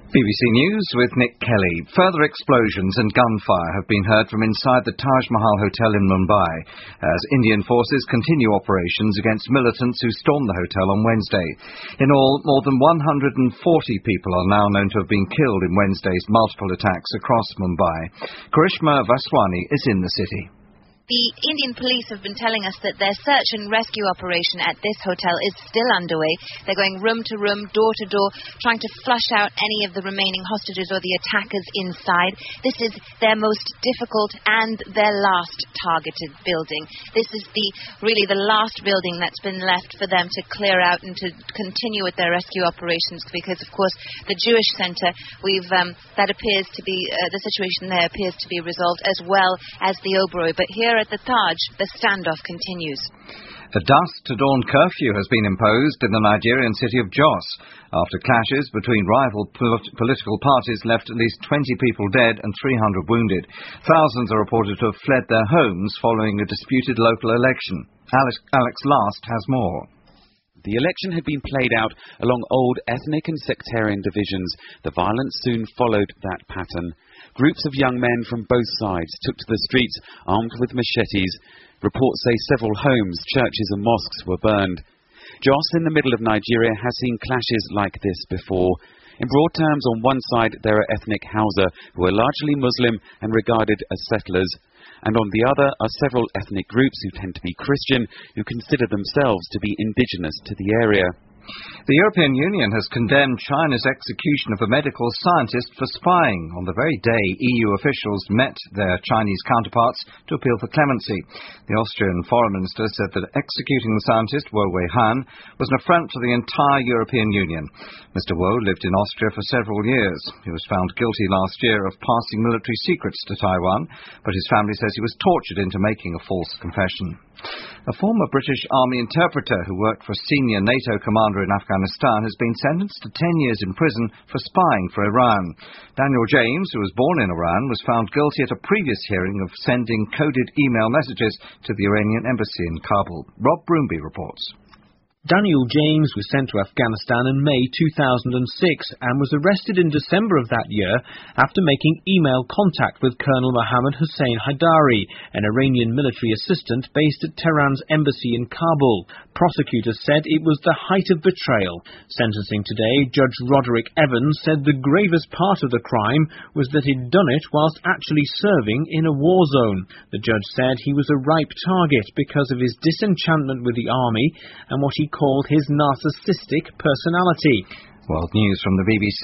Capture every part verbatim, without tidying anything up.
B B C News with Nick Kelly. Further explosions and gunfire have been heard from inside the Taj Mahal Hotel in Mumbai as Indian forces continue operations against militants who stormed the hotel on Wednesday. In all, more than one hundred forty people are now known to have been killed in Wednesday's multiple attacks across Mumbai. Karishma Vaswani is in the city. The Indian police have been telling us that their search and rescue operation at this hotel is still underway. They're going room to room, door to door, trying to flush out any of the remaining hostages or the attackers inside. This is their most difficult and their last targeted building. This is the really the last building that's been left for them to clear out and to continue with their rescue operations, because, of course, the Jewish Centre, we've um, that appears to be uh, the situation there appears to be resolved, as well as the Oberoi. But here at the Taj, the standoff continues. A dusk to dawn curfew has been imposed in the Nigerian city of Jos after clashes between rival polit- political parties left at least twenty people dead and three hundred wounded. Thousands are reported to have fled their homes following a disputed local election. Alex, Alex Last has more. The election had been played out along old ethnic and sectarian divisions. The violence soon followed that pattern. Groups of young men from both sides took to the streets armed with machetes. Reports say several homes, churches and mosques were burned. Jos, in the middle of Nigeria, has seen clashes like this before. In broad terms, on one side there are ethnic Hausa, who are largely Muslim and regarded as settlers, and on the other are several ethnic groups who tend to be Christian, who consider themselves to be indigenous to the area. The European Union has condemned China's execution of a medical scientist for spying on the very day E U officials met their Chinese counterparts to appeal for clemency. The Austrian foreign minister said that executing the scientist, Wu Weihan, was an affront to the entire European Union. Mister Wu lived in Austria for several years. He was found guilty last year of passing military secrets to Taiwan, but his family says he was tortured into making a false confession. A former British Army interpreter who worked for a senior NATO commander in Afghanistan has been sentenced to ten years in prison for spying for Iran. Daniel James, who was born in Iran, was found guilty at a previous hearing of sending coded email messages to the Iranian embassy in Kabul. Rob Broomby reports. Daniel James was sent to Afghanistan in May two thousand six and was arrested in December of that year after making email contact with Colonel Mohammad Hussein Haidari, an Iranian military assistant based at Tehran's embassy in Kabul. Prosecutors said it was the height of betrayal. Sentencing today, Judge Roderick Evans said the gravest part of the crime was that he'd done it whilst actually serving in a war zone. The judge said he was a ripe target because of his disenchantment with the army and what he called his narcissistic personality. World News from the B B C.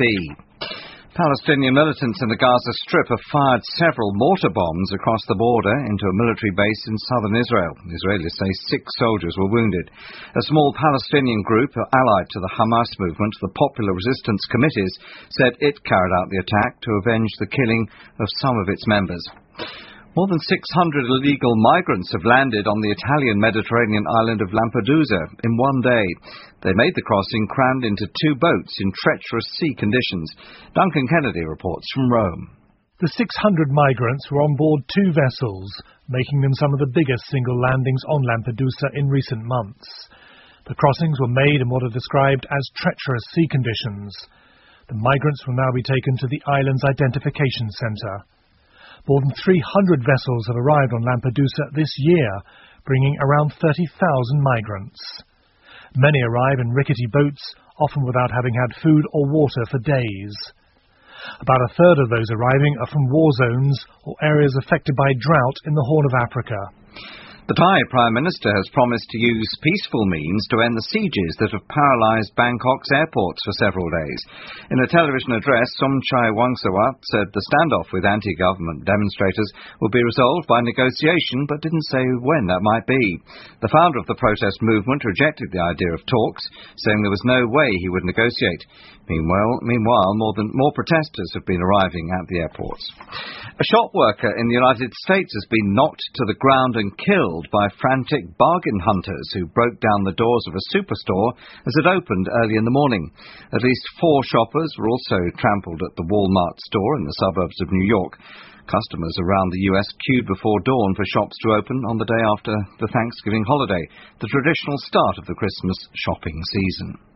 Palestinian militants in the Gaza Strip have fired several mortar bombs across the border into a military base in southern Israel. Israelis say six soldiers were wounded. A small Palestinian group allied to the Hamas movement, the Popular Resistance Committees, said it carried out the attack to avenge the killing of some of its members. More than six hundred illegal migrants have landed on the Italian Mediterranean island of Lampedusa in one day. They made the crossing crammed into two boats in treacherous sea conditions. Duncan Kennedy reports from Rome. The six hundred migrants were on board two vessels, making them some of the biggest single landings on Lampedusa in recent months. The crossings were made in what are described as treacherous sea conditions. The migrants will now be taken to the island's identification centre. More than three hundred vessels have arrived on Lampedusa this year, bringing around thirty thousand migrants. Many arrive in rickety boats, often without having had food or water for days. About a third of those arriving are from war zones or areas affected by drought in the Horn of Africa. The Thai Prime Minister has promised to use peaceful means to end the sieges that have paralysed Bangkok's airports for several days. In a television address, Somchai Wongsawat said the standoff with anti-government demonstrators would be resolved by negotiation, but didn't say when that might be. The founder of the protest movement rejected the idea of talks, saying there was no way he would negotiate. Meanwhile, meanwhile more, than, more protesters have been arriving at the airports. A shop worker in the United States has been knocked to the ground and killed by frantic bargain hunters who broke down the doors of a superstore as it opened early in the morning. At least four shoppers were also trampled at the Walmart store in the suburbs of New York. Customers around the U S queued before dawn for shops to open on the day after the Thanksgiving holiday, the traditional start of the Christmas shopping season.